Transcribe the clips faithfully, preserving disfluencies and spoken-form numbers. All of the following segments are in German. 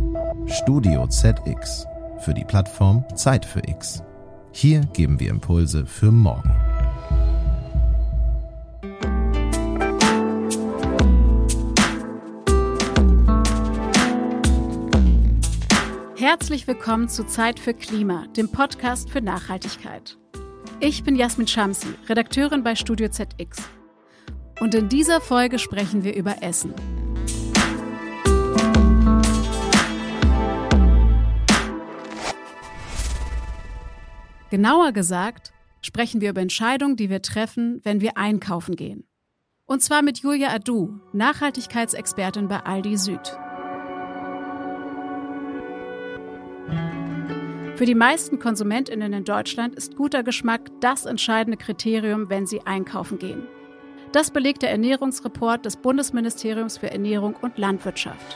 Studio Z X für die Plattform Zeit für X. Hier geben wir Impulse für morgen. Herzlich willkommen zu Zeit für Klima, dem Podcast für Nachhaltigkeit. Ich bin Jasmin Shamsi, Redakteurin bei Studio Z X. Und in dieser Folge sprechen wir über Essen. Genauer gesagt sprechen wir über Entscheidungen, die wir treffen, wenn wir einkaufen gehen. Und zwar mit Julia Adu, Nachhaltigkeitsexpertin bei Aldi Süd. Für die meisten KonsumentInnen in Deutschland ist guter Geschmack das entscheidende Kriterium, wenn sie einkaufen gehen. Das belegt der Ernährungsreport des Bundesministeriums für Ernährung und Landwirtschaft.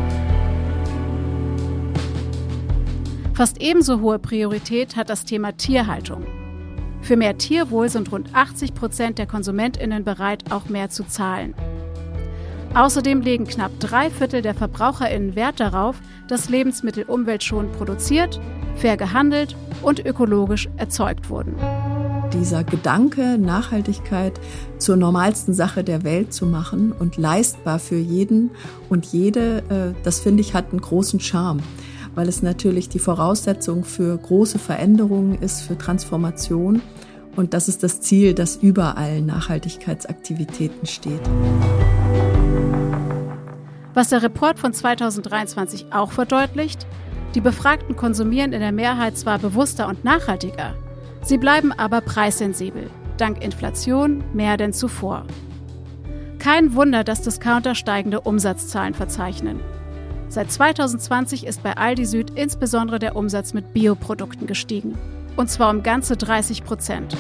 Fast ebenso hohe Priorität hat das Thema Tierhaltung. Für mehr Tierwohl sind rund achtzig Prozent der KonsumentInnen bereit, auch mehr zu zahlen. Außerdem legen knapp drei Viertel der VerbraucherInnen Wert darauf, dass Lebensmittel umweltschonend produziert, fair gehandelt und ökologisch erzeugt wurden. Dieser Gedanke, Nachhaltigkeit zur normalsten Sache der Welt zu machen und leistbar für jeden und jede, das finde ich, hat einen großen Charme, weil es natürlich die Voraussetzung für große Veränderungen ist, für Transformation. Und das ist das Ziel, das über allen Nachhaltigkeitsaktivitäten steht. Was der Report von zweitausenddreiundzwanzig auch verdeutlicht: Die Befragten konsumieren in der Mehrheit zwar bewusster und nachhaltiger, sie bleiben aber preissensibel, dank Inflation mehr denn zuvor. Kein Wunder, dass Discounter steigende Umsatzzahlen verzeichnen. Seit zweitausendzwanzig ist bei Aldi Süd insbesondere der Umsatz mit Bioprodukten gestiegen. Und zwar um ganze dreißig Prozent.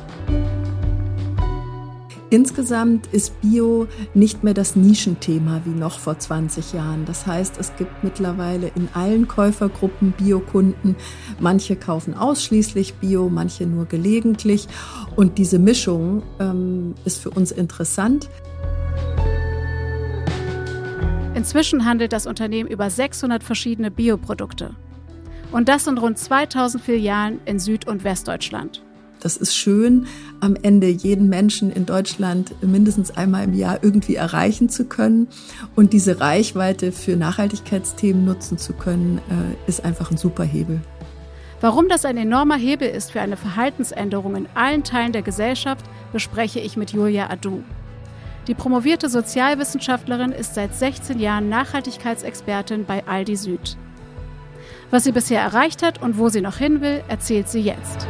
Insgesamt ist Bio nicht mehr das Nischenthema wie noch vor zwanzig Jahren. Das heißt, es gibt mittlerweile in allen Käufergruppen Biokunden. Manche kaufen ausschließlich Bio, manche nur gelegentlich. Und diese Mischung ähm, ist für uns interessant. Inzwischen handelt das Unternehmen über sechshundert verschiedene Bioprodukte. Und das in rund zweitausend Filialen in Süd- und Westdeutschland. Das ist schön, am Ende jeden Menschen in Deutschland mindestens einmal im Jahr irgendwie erreichen zu können. Und diese Reichweite für Nachhaltigkeitsthemen nutzen zu können, ist einfach ein super Hebel. Warum das ein enormer Hebel ist für eine Verhaltensänderung in allen Teilen der Gesellschaft, bespreche ich mit Julia Adu. Die promovierte Sozialwissenschaftlerin ist seit sechzehn Jahren Nachhaltigkeitsexpertin bei Aldi Süd. Was sie bisher erreicht hat und wo sie noch hin will, erzählt sie jetzt.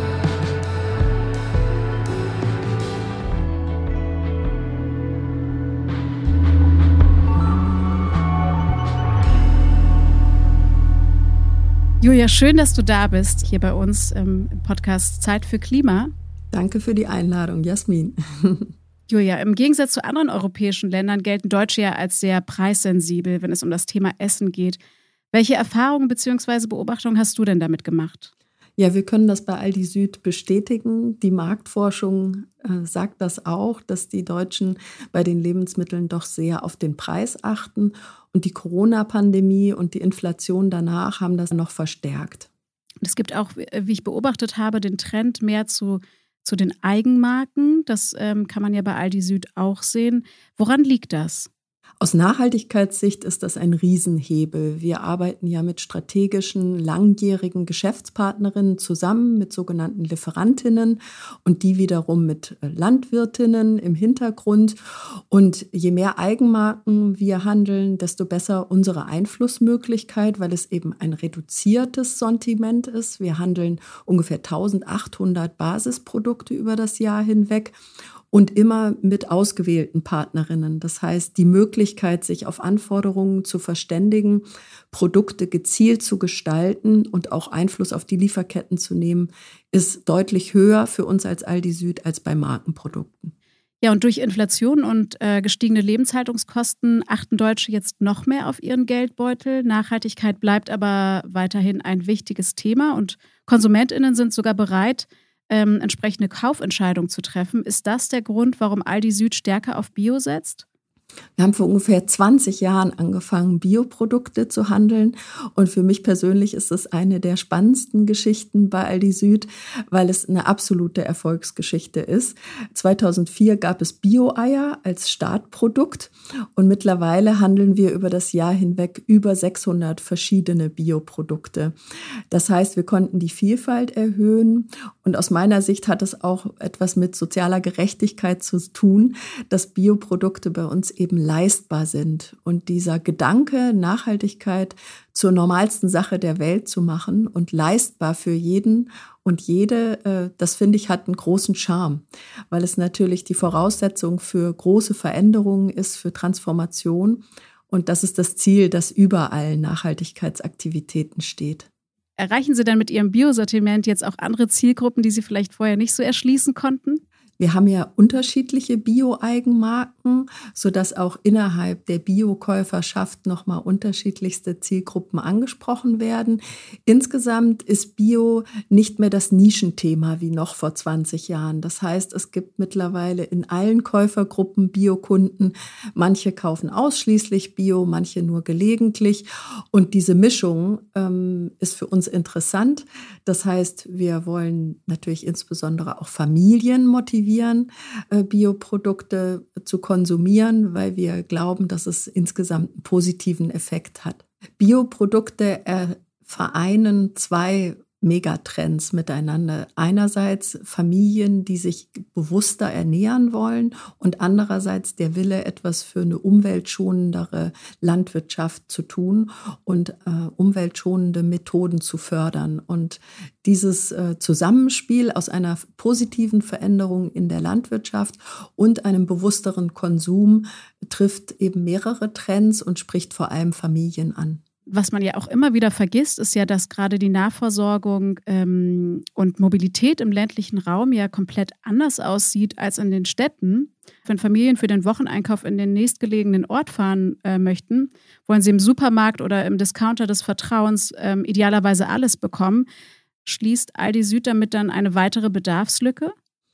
Julia, schön, dass du da bist, hier bei uns im Podcast Zeit für Klima. Danke für die Einladung, Jasmin. Julia, im Gegensatz zu anderen europäischen Ländern gelten Deutsche ja als sehr preissensibel, wenn es um das Thema Essen geht. Welche Erfahrungen bzw. Beobachtungen hast du denn damit gemacht? Ja, wir können das bei Aldi Süd bestätigen. Die Marktforschung äh, sagt das auch, dass die Deutschen bei den Lebensmitteln doch sehr auf den Preis achten. Und die Corona-Pandemie und die Inflation danach haben das noch verstärkt. Es gibt auch, wie ich beobachtet habe, den Trend mehr zu, zu den Eigenmarken. Das ähm, kann man ja bei Aldi Süd auch sehen. Woran liegt das? Aus Nachhaltigkeitssicht ist das ein Riesenhebel. Wir arbeiten ja mit strategischen, langjährigen Geschäftspartnerinnen zusammen, mit sogenannten Lieferantinnen und die wiederum mit Landwirtinnen im Hintergrund. Und je mehr Eigenmarken wir handeln, desto besser unsere Einflussmöglichkeit, weil es eben ein reduziertes Sortiment ist. Wir handeln ungefähr eintausendachthundert Basisprodukte über das Jahr hinweg. Und immer mit ausgewählten Partnerinnen. Das heißt, die Möglichkeit, sich auf Anforderungen zu verständigen, Produkte gezielt zu gestalten und auch Einfluss auf die Lieferketten zu nehmen, ist deutlich höher für uns als Aldi Süd als bei Markenprodukten. Ja, und durch Inflation und äh, gestiegene Lebenshaltungskosten achten Deutsche jetzt noch mehr auf ihren Geldbeutel. Nachhaltigkeit bleibt aber weiterhin ein wichtiges Thema und KonsumentInnen sind sogar bereit, ähm, entsprechende Kaufentscheidungen zu treffen. Ist das der Grund, warum Aldi Süd stärker auf Bio setzt? Wir haben vor ungefähr zwanzig Jahren angefangen, Bioprodukte zu handeln. Und für mich persönlich ist es eine der spannendsten Geschichten bei Aldi Süd, weil es eine absolute Erfolgsgeschichte ist. zweitausendvier gab es Bio-Eier als Startprodukt und mittlerweile handeln wir über das Jahr hinweg über sechshundert verschiedene Bioprodukte. Das heißt, wir konnten die Vielfalt erhöhen und aus meiner Sicht hat es auch etwas mit sozialer Gerechtigkeit zu tun, dass Bioprodukte bei uns eben leistbar sind. Und dieser Gedanke, Nachhaltigkeit zur normalsten Sache der Welt zu machen und leistbar für jeden und jede, das finde ich, hat einen großen Charme, weil es natürlich die Voraussetzung für große Veränderungen ist, für Transformation. Und das ist das Ziel, das überall Nachhaltigkeitsaktivitäten steht. Erreichen Sie dann mit Ihrem Biosortiment jetzt auch andere Zielgruppen, die Sie vielleicht vorher nicht so erschließen konnten? Wir haben ja unterschiedliche Bio-Eigenmarken, sodass auch innerhalb der Bio-Käuferschaft nochmal unterschiedlichste Zielgruppen angesprochen werden. Insgesamt ist Bio nicht mehr das Nischenthema wie noch vor zwanzig Jahren. Das heißt, es gibt mittlerweile in allen Käufergruppen Bio-Kunden. Manche kaufen ausschließlich Bio, manche nur gelegentlich. Und diese Mischung ähm, ist für uns interessant. Das heißt, wir wollen natürlich insbesondere auch Familien motivieren, Bioprodukte zu konsumieren, weil wir glauben, dass es insgesamt einen positiven Effekt hat. Bioprodukte vereinen zwei Megatrends miteinander. Einerseits Familien, die sich bewusster ernähren wollen und andererseits der Wille, etwas für eine umweltschonendere Landwirtschaft zu tun und äh, umweltschonende Methoden zu fördern. Und dieses äh, Zusammenspiel aus einer positiven Veränderung in der Landwirtschaft und einem bewussteren Konsum trifft eben mehrere Trends und spricht vor allem Familien an. Was man ja auch immer wieder vergisst, ist ja, dass gerade die Nahversorgung ähm, und Mobilität im ländlichen Raum ja komplett anders aussieht als in den Städten. Wenn Familien für den Wocheneinkauf in den nächstgelegenen Ort fahren äh, möchten, wollen sie im Supermarkt oder im Discounter des Vertrauens ähm, idealerweise alles bekommen. Schließt Aldi Süd damit dann eine weitere Bedarfslücke?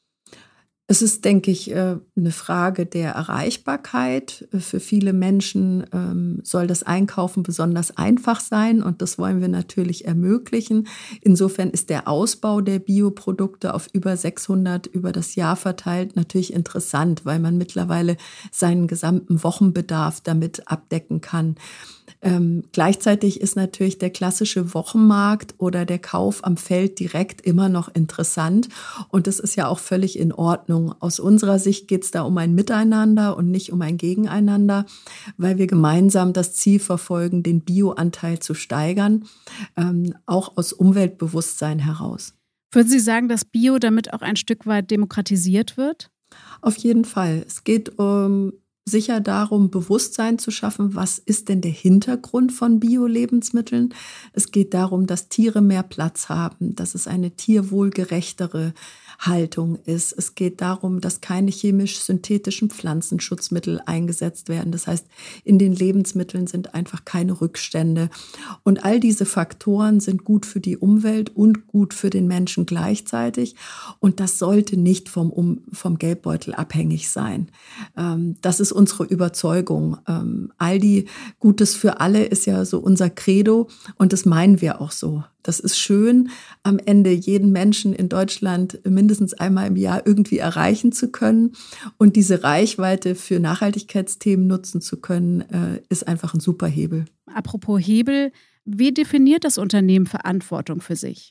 Es ist, denke ich, eine Frage der Erreichbarkeit. Für viele Menschen soll das Einkaufen besonders einfach sein und das wollen wir natürlich ermöglichen. Insofern ist der Ausbau der Bioprodukte auf über sechshundert über das Jahr verteilt natürlich interessant, weil man mittlerweile seinen gesamten Wochenbedarf damit abdecken kann. Ähm, gleichzeitig ist natürlich der klassische Wochenmarkt oder der Kauf am Feld direkt immer noch interessant und das ist ja auch völlig in Ordnung. Aus unserer Sicht geht es da um ein Miteinander und nicht um ein Gegeneinander, weil wir gemeinsam das Ziel verfolgen, den Bioanteil zu steigern, ähm, auch aus Umweltbewusstsein heraus. Würden Sie sagen, dass Bio damit auch ein Stück weit demokratisiert wird? Auf jeden Fall. Es geht um sicher darum, Bewusstsein zu schaffen, was ist denn der Hintergrund von Bio-Lebensmitteln. Es geht darum, dass Tiere mehr Platz haben, dass es eine tierwohlgerechtere Haltung ist. Es geht darum, dass keine chemisch-synthetischen Pflanzenschutzmittel eingesetzt werden. Das heißt, in den Lebensmitteln sind einfach keine Rückstände. Und all diese Faktoren sind gut für die Umwelt und gut für den Menschen gleichzeitig. Und das sollte nicht vom, um, vom Geldbeutel abhängig sein. Ähm, das ist unsere Überzeugung. Ähm, Aldi Gutes für alle ist ja so unser Credo und das meinen wir auch so. Das ist schön, am Ende jeden Menschen in Deutschland mindestens einmal im Jahr irgendwie erreichen zu können. Und diese Reichweite für Nachhaltigkeitsthemen nutzen zu können, ist einfach ein super Hebel. Apropos Hebel, wie definiert das Unternehmen Verantwortung für sich?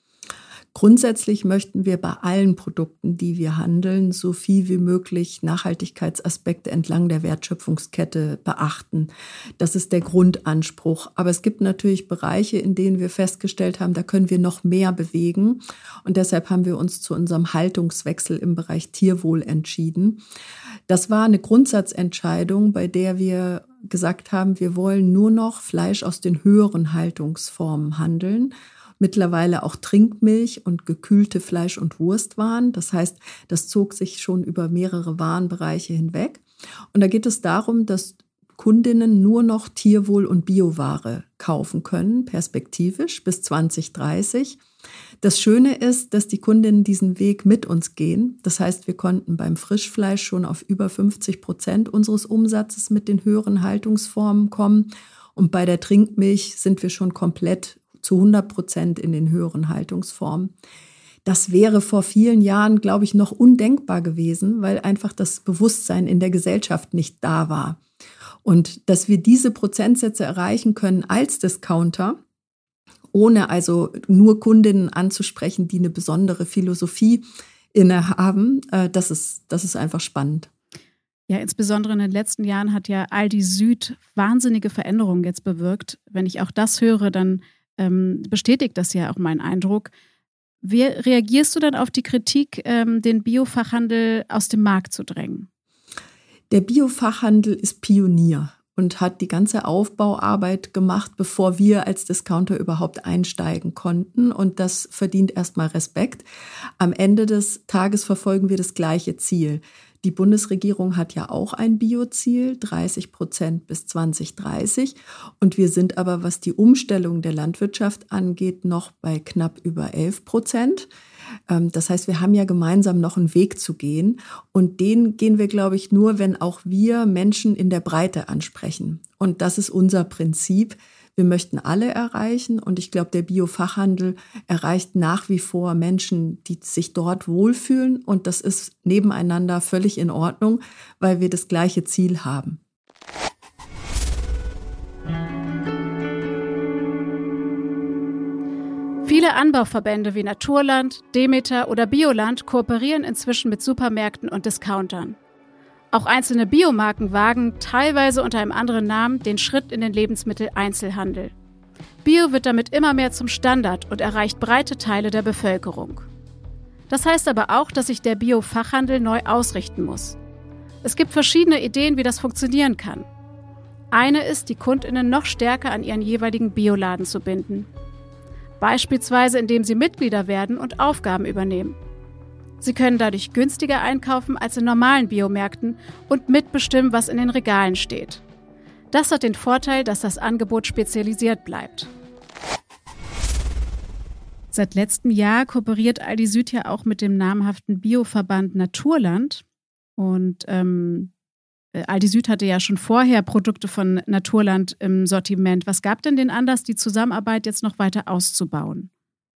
Grundsätzlich möchten wir bei allen Produkten, die wir handeln, so viel wie möglich Nachhaltigkeitsaspekte entlang der Wertschöpfungskette beachten. Das ist der Grundanspruch. Aber es gibt natürlich Bereiche, in denen wir festgestellt haben, da können wir noch mehr bewegen. Und deshalb haben wir uns zu unserem Haltungswechsel im Bereich Tierwohl entschieden. Das war eine Grundsatzentscheidung, bei der wir gesagt haben, wir wollen nur noch Fleisch aus den höheren Haltungsformen handeln. Mittlerweile auch Trinkmilch und gekühlte Fleisch- und Wurstwaren. Das heißt, das zog sich schon über mehrere Warenbereiche hinweg. Und da geht es darum, dass Kundinnen nur noch Tierwohl- und Bioware kaufen können, perspektivisch bis zwanzig dreißig. Das Schöne ist, dass die Kundinnen diesen Weg mit uns gehen. Das heißt, wir konnten beim Frischfleisch schon auf über fünfzig Prozent unseres Umsatzes mit den höheren Haltungsformen kommen. Und bei der Trinkmilch sind wir schon komplett zu hundert Prozent in den höheren Haltungsformen. Das wäre vor vielen Jahren, glaube ich, noch undenkbar gewesen, weil einfach das Bewusstsein in der Gesellschaft nicht da war. Und dass wir diese Prozentsätze erreichen können als Discounter, ohne also nur Kundinnen anzusprechen, die eine besondere Philosophie innehaben, das ist, das ist einfach spannend. Ja, insbesondere in den letzten Jahren hat ja Aldi Süd wahnsinnige Veränderungen jetzt bewirkt. Wenn ich auch das höre, dann ähm, bestätigt das ja auch meinen Eindruck. Wie reagierst du dann auf die Kritik, ähm, den Biofachhandel aus dem Markt zu drängen? Der Biofachhandel ist Pionier und hat die ganze Aufbauarbeit gemacht, bevor wir als Discounter überhaupt einsteigen konnten. Und das verdient erstmal Respekt. Am Ende des Tages verfolgen wir das gleiche Ziel. Die Bundesregierung hat ja auch ein Bioziel, dreißig Prozent bis zwanzig dreißig. Und wir sind aber, was die Umstellung der Landwirtschaft angeht, noch bei knapp über elf Prozent. Das heißt, wir haben ja gemeinsam noch einen Weg zu gehen. Und den gehen wir, glaube ich, nur, wenn auch wir Menschen in der Breite ansprechen. Und das ist unser Prinzip. Wir möchten alle erreichen und ich glaube, der Biofachhandel erreicht nach wie vor Menschen, die sich dort wohlfühlen und das ist nebeneinander völlig in Ordnung, weil wir das gleiche Ziel haben. Viele Anbauverbände wie Naturland, Demeter oder Bioland kooperieren inzwischen mit Supermärkten und Discountern. Auch einzelne Biomarken wagen, teilweise unter einem anderen Namen, den Schritt in den Lebensmitteleinzelhandel. Bio wird damit immer mehr zum Standard und erreicht breite Teile der Bevölkerung. Das heißt aber auch, dass sich der Biofachhandel neu ausrichten muss. Es gibt verschiedene Ideen, wie das funktionieren kann. Eine ist, die KundInnen noch stärker an ihren jeweiligen Bioladen zu binden. Beispielsweise, indem sie Mitglieder werden und Aufgaben übernehmen. Sie können dadurch günstiger einkaufen als in normalen Biomärkten und mitbestimmen, was in den Regalen steht. Das hat den Vorteil, dass das Angebot spezialisiert bleibt. Seit letztem Jahr kooperiert Aldi Süd ja auch mit dem namhaften Bioverband Naturland. Und ähm, Aldi Süd hatte ja schon vorher Produkte von Naturland im Sortiment. Was gab denn den Anlass, die Zusammenarbeit jetzt noch weiter auszubauen?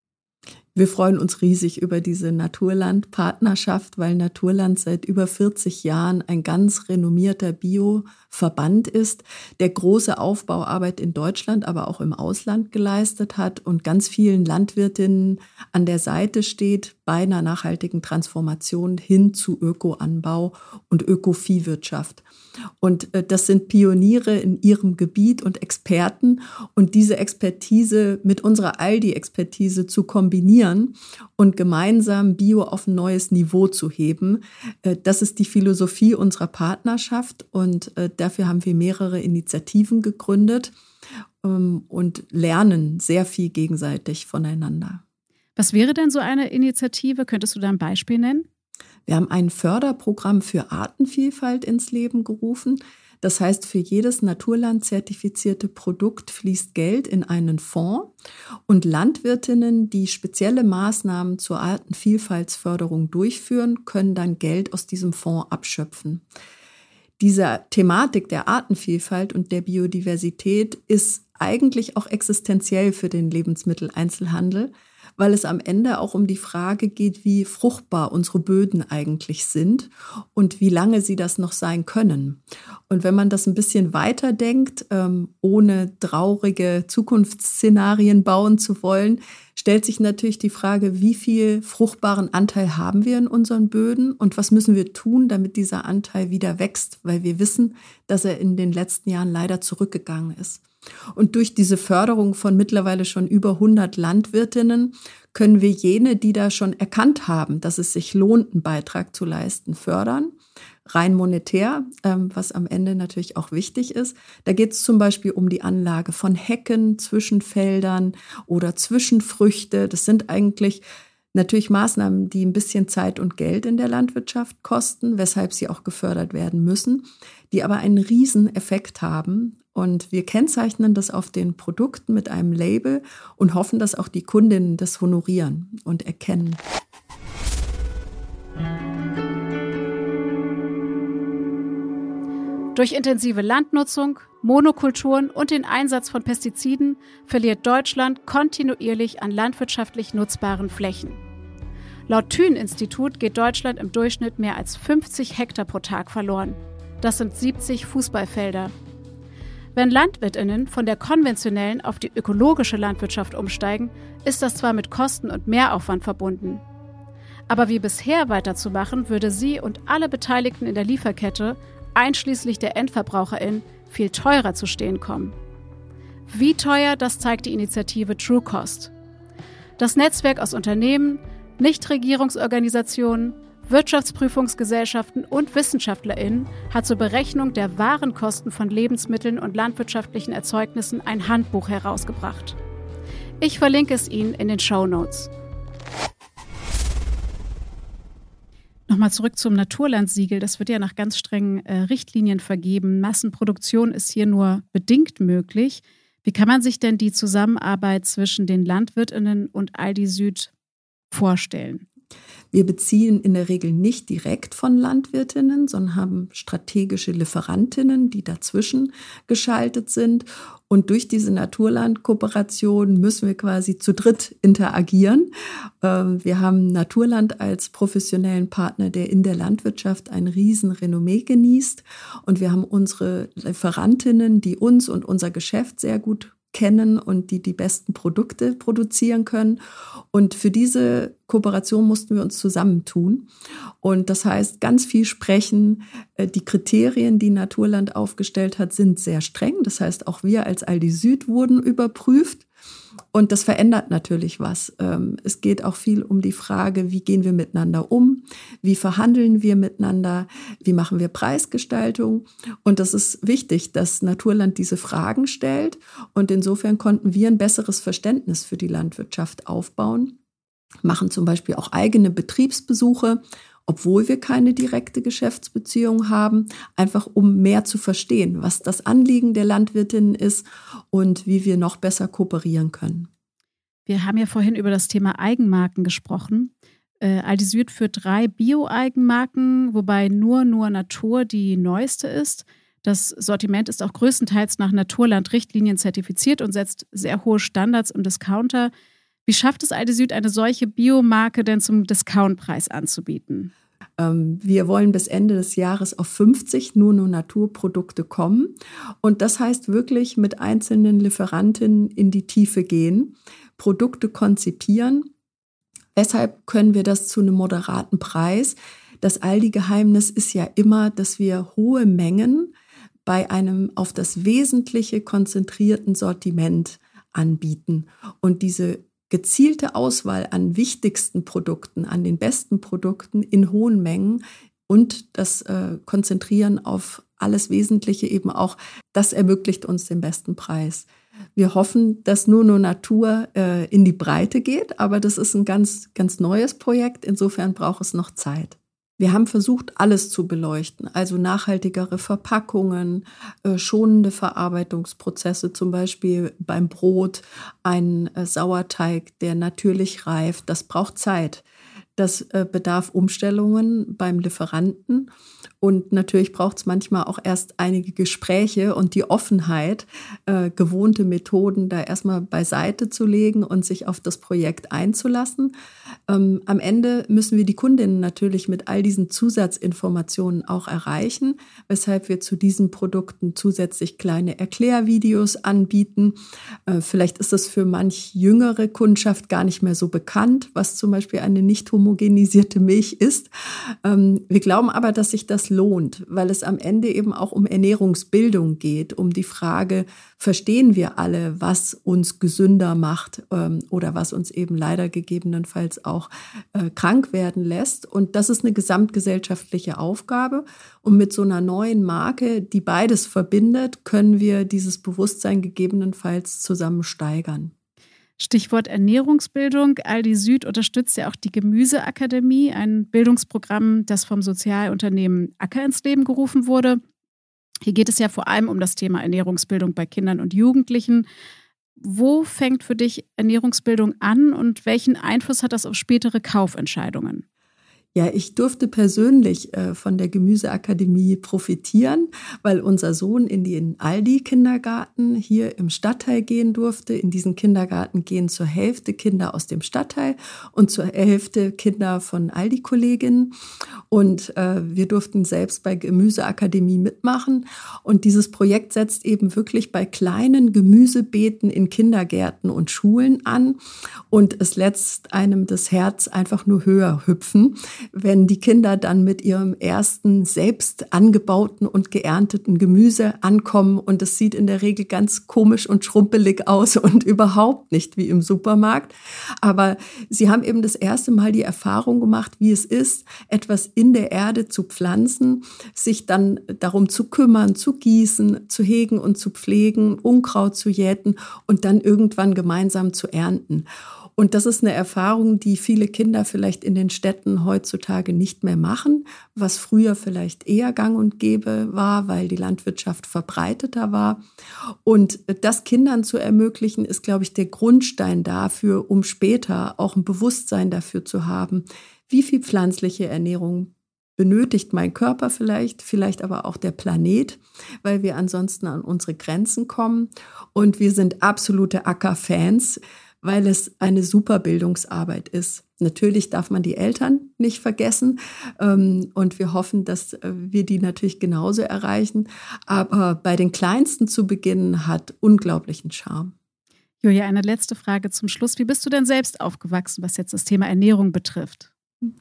Wir freuen uns riesig über diese Naturland-Partnerschaft, weil Naturland seit über vierzig Jahren ein ganz renommierter Bio-Verband ist, der große Aufbauarbeit in Deutschland, aber auch im Ausland geleistet hat und ganz vielen Landwirtinnen an der Seite steht bei einer nachhaltigen Transformation hin zu Ökoanbau und Ökoviehwirtschaft. Und das sind Pioniere in ihrem Gebiet und Experten. Und diese Expertise mit unserer Aldi-Expertise zu kombinieren und gemeinsam Bio auf ein neues Niveau zu heben, das ist die Philosophie unserer Partnerschaft. Und dafür haben wir mehrere Initiativen gegründet und lernen sehr viel gegenseitig voneinander. Was wäre denn so eine Initiative? Könntest du da ein Beispiel nennen? Wir haben ein Förderprogramm für Artenvielfalt ins Leben gerufen. Das heißt, für jedes Naturland-zertifizierte Produkt fließt Geld in einen Fonds und Landwirtinnen, die spezielle Maßnahmen zur Artenvielfaltsförderung durchführen, können dann Geld aus diesem Fonds abschöpfen. Diese Thematik der Artenvielfalt und der Biodiversität ist eigentlich auch existenziell für den Lebensmitteleinzelhandel, weil es am Ende auch um die Frage geht, wie fruchtbar unsere Böden eigentlich sind und wie lange sie das noch sein können. Und wenn man das ein bisschen weiterdenkt, ähm, ohne traurige Zukunftsszenarien bauen zu wollen, stellt sich natürlich die Frage, wie viel fruchtbaren Anteil haben wir in unseren Böden und was müssen wir tun, damit dieser Anteil wieder wächst, weil wir wissen, dass er in den letzten Jahren leider zurückgegangen ist. Und durch diese Förderung von mittlerweile schon über hundert Landwirtinnen können wir jene, die da schon erkannt haben, dass es sich lohnt, einen Beitrag zu leisten, fördern. Rein monetär, ähm, was am Ende natürlich auch wichtig ist. Da geht es zum Beispiel um die Anlage von Hecken zwischen Feldern oder Zwischenfrüchte. Das sind eigentlich natürlich Maßnahmen, die ein bisschen Zeit und Geld in der Landwirtschaft kosten, weshalb sie auch gefördert werden müssen, die aber einen riesen Effekt haben Und wir kennzeichnen das auf den Produkten mit einem Label und hoffen, dass auch die Kundinnen das honorieren und erkennen. Durch intensive Landnutzung, Monokulturen und den Einsatz von Pestiziden verliert Deutschland kontinuierlich an landwirtschaftlich nutzbaren Flächen. Laut Thün-Institut geht Deutschland im Durchschnitt mehr als fünfzig Hektar pro Tag verloren. Das sind siebzig Fußballfelder. Wenn LandwirtInnen von der konventionellen auf die ökologische Landwirtschaft umsteigen, ist das zwar mit Kosten und Mehraufwand verbunden. Aber wie bisher weiterzumachen, würde sie und alle Beteiligten in der Lieferkette, einschließlich der EndverbraucherInnen, viel teurer zu stehen kommen. Wie teuer, das zeigt die Initiative True Cost. Das Netzwerk aus Unternehmen, Nichtregierungsorganisationen, Wirtschaftsprüfungsgesellschaften und WissenschaftlerInnen hat zur Berechnung der wahren Kosten von Lebensmitteln und landwirtschaftlichen Erzeugnissen ein Handbuch herausgebracht. Ich verlinke es Ihnen in den Shownotes. Nochmal zurück zum Naturlandsiegel. Das wird ja nach ganz strengen äh, Richtlinien vergeben. Massenproduktion ist hier nur bedingt möglich. Wie kann man sich denn die Zusammenarbeit zwischen den LandwirtInnen und Aldi Süd vorstellen? Wir beziehen in der Regel nicht direkt von Landwirtinnen, sondern haben strategische Lieferantinnen, die dazwischen geschaltet sind. Und durch diese Naturland-Kooperation müssen wir quasi zu dritt interagieren. Wir haben Naturland als professionellen Partner, der in der Landwirtschaft ein Riesenrenommee genießt. Und wir haben unsere Lieferantinnen, die uns und unser Geschäft sehr gut kennen und die die besten Produkte produzieren können. Und für diese Kooperation mussten wir uns zusammentun. Und das heißt, ganz viel sprechen. Die Kriterien, die Naturland aufgestellt hat, sind sehr streng. Das heißt, auch wir als Aldi Süd wurden überprüft. Und das verändert natürlich was. Es geht auch viel um die Frage, wie gehen wir miteinander um? Wie verhandeln wir miteinander? Wie machen wir Preisgestaltung? Und das ist wichtig, dass Naturland diese Fragen stellt. Und insofern konnten wir ein besseres Verständnis für die Landwirtschaft aufbauen, machen zum Beispiel auch eigene Betriebsbesuche, obwohl wir keine direkte Geschäftsbeziehung haben, einfach um mehr zu verstehen, was das Anliegen der Landwirtinnen ist und wie wir noch besser kooperieren können. Wir haben ja vorhin über das Thema Eigenmarken gesprochen. Äh, Aldi Süd führt drei Bio-Eigenmarken, wobei nur nur Natur die neueste ist. Das Sortiment ist auch größtenteils nach Naturland-Richtlinien zertifiziert und setzt sehr hohe Standards im Discounter. Wie schafft es Aldi Süd, eine solche Biomarke denn zum Discountpreis anzubieten? Wir wollen bis Ende des Jahres auf fünfzig nur nur Naturprodukte kommen. Und das heißt wirklich mit einzelnen Lieferantinnen in die Tiefe gehen, Produkte konzipieren. Weshalb können wir das zu einem moderaten Preis? Das Aldi-Geheimnis ist ja immer, dass wir hohe Mengen bei einem auf das Wesentliche konzentrierten Sortiment anbieten. Und diese gezielte Auswahl an wichtigsten Produkten, an den besten Produkten in hohen Mengen und das äh, Konzentrieren auf alles Wesentliche eben auch, das ermöglicht uns den besten Preis. Wir hoffen, dass nur nur Natur äh, in die Breite geht, aber das ist ein ganz, ganz neues Projekt. Insofern braucht es noch Zeit. Wir haben versucht, alles zu beleuchten, also nachhaltigere Verpackungen, äh, schonende Verarbeitungsprozesse, zum Beispiel beim Brot, ein äh, Sauerteig, der natürlich reift. Das braucht Zeit. Das äh, bedarf Umstellungen beim Lieferanten. Und natürlich braucht es manchmal auch erst einige Gespräche und die Offenheit, äh, gewohnte Methoden da erstmal beiseite zu legen und sich auf das Projekt einzulassen. Ähm, am Ende müssen wir die Kundinnen natürlich mit all diesen Zusatzinformationen auch erreichen, weshalb wir zu diesen Produkten zusätzlich kleine Erklärvideos anbieten. Äh, vielleicht ist das für manch jüngere Kundschaft gar nicht mehr so bekannt, was zum Beispiel eine nicht homogenisierte Milch ist. Ähm, wir glauben aber, dass sich das lohnt, weil es am Ende eben auch um Ernährungsbildung geht, um die Frage, verstehen wir alle, was uns gesünder macht ähm, oder was uns eben leider gegebenenfalls auch äh, krank werden lässt. Und das ist eine gesamtgesellschaftliche Aufgabe. Und mit so einer neuen Marke, die beides verbindet, können wir dieses Bewusstsein gegebenenfalls zusammen steigern. Stichwort Ernährungsbildung. Aldi Süd unterstützt ja auch die Gemüseakademie, ein Bildungsprogramm, das vom Sozialunternehmen Acker ins Leben gerufen wurde. Hier geht es ja vor allem um das Thema Ernährungsbildung bei Kindern und Jugendlichen. Wo fängt für dich Ernährungsbildung an und welchen Einfluss hat das auf spätere Kaufentscheidungen? Ja, ich durfte persönlich äh, von der Gemüseakademie profitieren, weil unser Sohn in den Aldi-Kindergarten hier im Stadtteil gehen durfte. In diesen Kindergarten gehen zur Hälfte Kinder aus dem Stadtteil und zur Hälfte Kinder von Aldi-Kolleginnen. Und äh, wir durften selbst bei Gemüseakademie mitmachen. Und dieses Projekt setzt eben wirklich bei kleinen Gemüsebeeten in Kindergärten und Schulen an. Und es lässt einem das Herz einfach nur höher hüpfen, wenn die Kinder dann mit ihrem ersten selbst angebauten und geernteten Gemüse ankommen. Und es sieht in der Regel ganz komisch und schrumpelig aus und überhaupt nicht wie im Supermarkt. Aber sie haben eben das erste Mal die Erfahrung gemacht, wie es ist, etwas in der Erde zu pflanzen, sich dann darum zu kümmern, zu gießen, zu hegen und zu pflegen, Unkraut zu jäten und dann irgendwann gemeinsam zu ernten. Und das ist eine Erfahrung, die viele Kinder vielleicht in den Städten heutzutage nicht mehr machen, was früher vielleicht eher gang und gäbe war, weil die Landwirtschaft verbreiteter war. Und das Kindern zu ermöglichen, ist, glaube ich, der Grundstein dafür, um später auch ein Bewusstsein dafür zu haben, wie viel pflanzliche Ernährung benötigt mein Körper vielleicht, vielleicht aber auch der Planet, weil wir ansonsten an unsere Grenzen kommen. Und wir sind absolute Ackerfans, weil es eine super Bildungsarbeit ist. Natürlich darf man die Eltern nicht vergessen und wir hoffen, dass wir die natürlich genauso erreichen. Aber bei den Kleinsten zu beginnen, hat unglaublichen Charme. Julia, eine letzte Frage zum Schluss. Wie bist du denn selbst aufgewachsen, was jetzt das Thema Ernährung betrifft?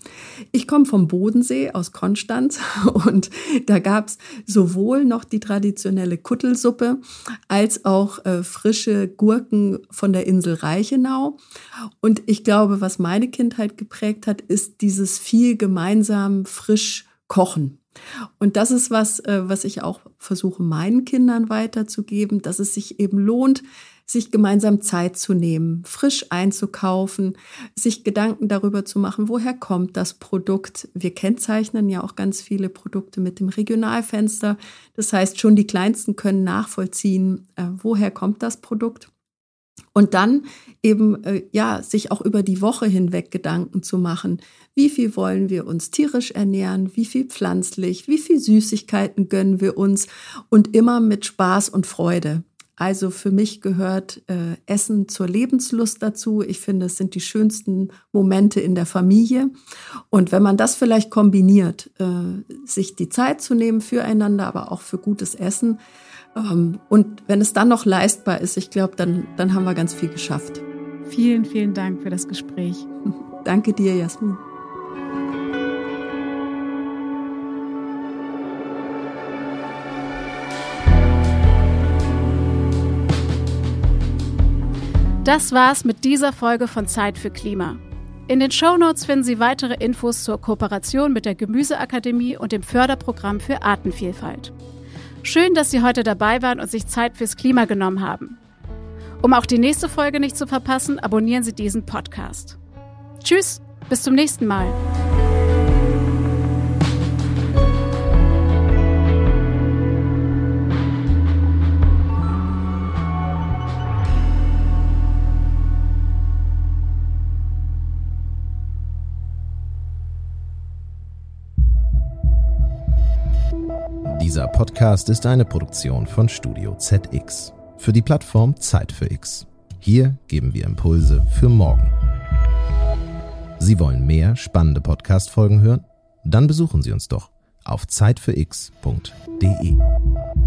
Ich komme vom Bodensee aus Konstanz und da gab es sowohl noch die traditionelle Kuttelsuppe als auch äh, frische Gurken von der Insel Reichenau. Und ich glaube, was meine Kindheit geprägt hat, ist dieses viel gemeinsam frisch Kochen. Und das ist was, äh, was ich auch versuche, meinen Kindern weiterzugeben, dass es sich eben lohnt, sich gemeinsam Zeit zu nehmen, frisch einzukaufen, sich Gedanken darüber zu machen, woher kommt das Produkt. Wir kennzeichnen ja auch ganz viele Produkte mit dem Regionalfenster. Das heißt, schon die Kleinsten können nachvollziehen, äh, woher kommt das Produkt. Und dann eben, äh, ja, sich auch über die Woche hinweg Gedanken zu machen. Wie viel wollen wir uns tierisch ernähren? Wie viel pflanzlich? Wie viel Süßigkeiten gönnen wir uns? Und immer mit Spaß und Freude. Also für mich gehört äh, Essen zur Lebenslust dazu. Ich finde, es sind die schönsten Momente in der Familie. Und wenn man das vielleicht kombiniert, äh, sich die Zeit zu nehmen füreinander, aber auch für gutes Essen. Ähm, und wenn es dann noch leistbar ist, ich glaube, dann, dann haben wir ganz viel geschafft. Vielen, vielen Dank für das Gespräch. Danke dir, Jasmin. Das war's mit dieser Folge von Zeit für Klima. In den Shownotes finden Sie weitere Infos zur Kooperation mit der Gemüseakademie und dem Förderprogramm für Artenvielfalt. Schön, dass Sie heute dabei waren und sich Zeit fürs Klima genommen haben. Um auch die nächste Folge nicht zu verpassen, abonnieren Sie diesen Podcast. Tschüss, bis zum nächsten Mal. Dieser Podcast ist eine Produktion von Studio Z X für die Plattform Zeit für X. Hier geben wir Impulse für morgen. Sie wollen mehr spannende Podcast-Folgen hören? Dann besuchen Sie uns doch auf zeit für x punkt de.